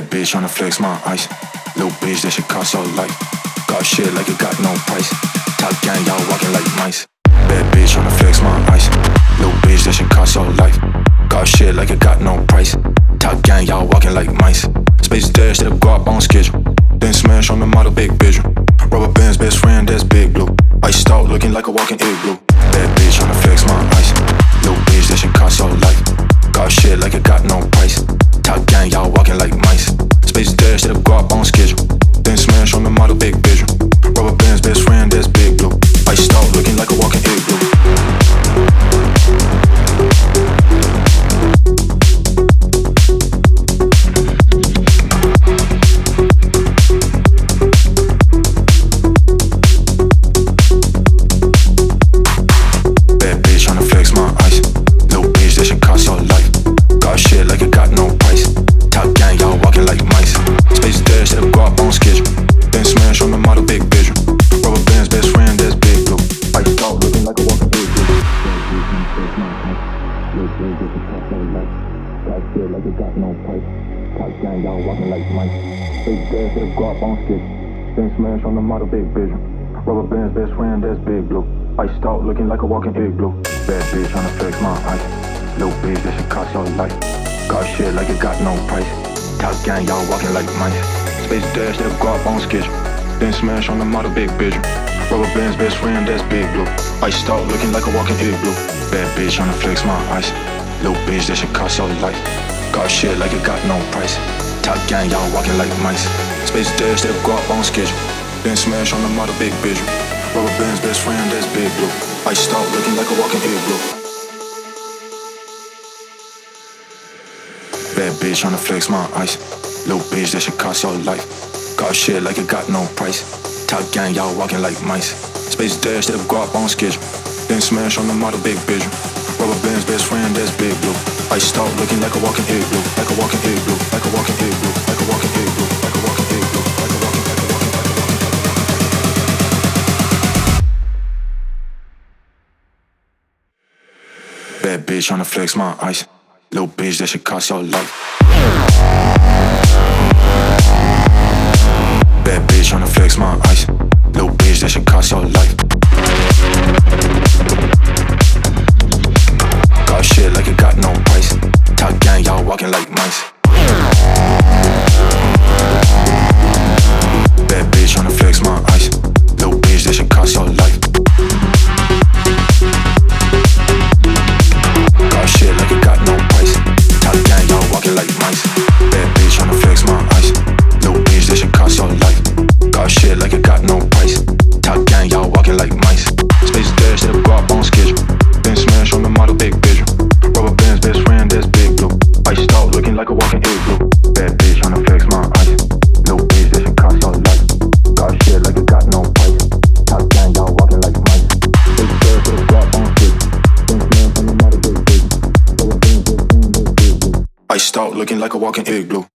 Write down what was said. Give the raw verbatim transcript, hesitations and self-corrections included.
Bad bitch tryna flex my ice. Little bitch, that shit cost your life. Got shit like it got no price. Top gang, y'all walking like mice. Bad bitch tryna flex my ice. Little bitch, that shit cost your life. Got shit like it got no price. Top gang, y'all walking like mice. Space dash, that'll go up on schedule. Then smash on the model, big visual. Rubber bands, best friend, that's big blue. Iced out, looking like a walking igloo. Bad bitch tryna flex my ice. Little bitch, that shit cost your life. Got shit like it got no price. Top gang, y'all walking like mice. Space dash, that'll go up on schedule. Then smash on the model, big visual. Rubber bands, best friend, that's big blue. Iced out, looking like a walking igloo. Smash on the model, big vision. Rubber bands, best friend, that's big blue. Iced out, looking like a walking igloo. Bad bitch tryna flex my ice. Little bitch, that shit cost your life. Got shit like it got no price. Top gang, y'all walking like mice. Space dash, that'll go up on schedule. Then smash on the model, big vision. Rubber bands, best friend, that's big blue. Iced out, looking like a walking igloo. Bad bitch tryna flex my ice. Little bitch, that shit cost your life. Got shit like it got no price. Top gang, y'all walking like mice. Space dash, that'll go up on schedule. Then smash on the model, big visual. Rubber bands, best friend, that's big blue. Iced out, looking like a walking igloo. Bad bitch tryna flex my ice. Little bitch, that shit cost your life. Got shit like it got no price. Top gang, y'all walking like mice. Space dash, that'll go up on schedule. Then smash on the model, big visual. Rubber bands, best friend, that's big blue. Iced out, looking like a walking igloo. Like a walking igloo, like a walking igloo, like a walking igloo, like a walking igloo, like a walking igloo. Bad bitch tryna flex my ice. Little bitch, that shit cost your life. Bad bitch tryna flex my ice. Little bitch, that shit cost your life. Got shit like it got no price. Top gang, y'all walking like mice. Bad bitch tryna flex my ice. Little bitch, that shit cost your life. Got shit like it got no price. Top gang, y'all walking like mice. Bad bitch tryna flex my ice. Little bitch, that shit cost your life. Got shit like it got no price. Top gang, y'all walking like mice. Space dash, that'll go up on schedule. Then smash on the model, big visual. Rubber bands, best friend, that's big blue. Iced out, looking like a walking igloo. Bad bitch tryna flex my ice. Little bitch, that shit cost your life. Got shit like it got no price. Top gang, y'all walking like mice. Space dash, that'll go up on schedule. Then smash on the model, big visual. Rubber bands, best friend, that's big blue. Iced out, looking like a walking igloo.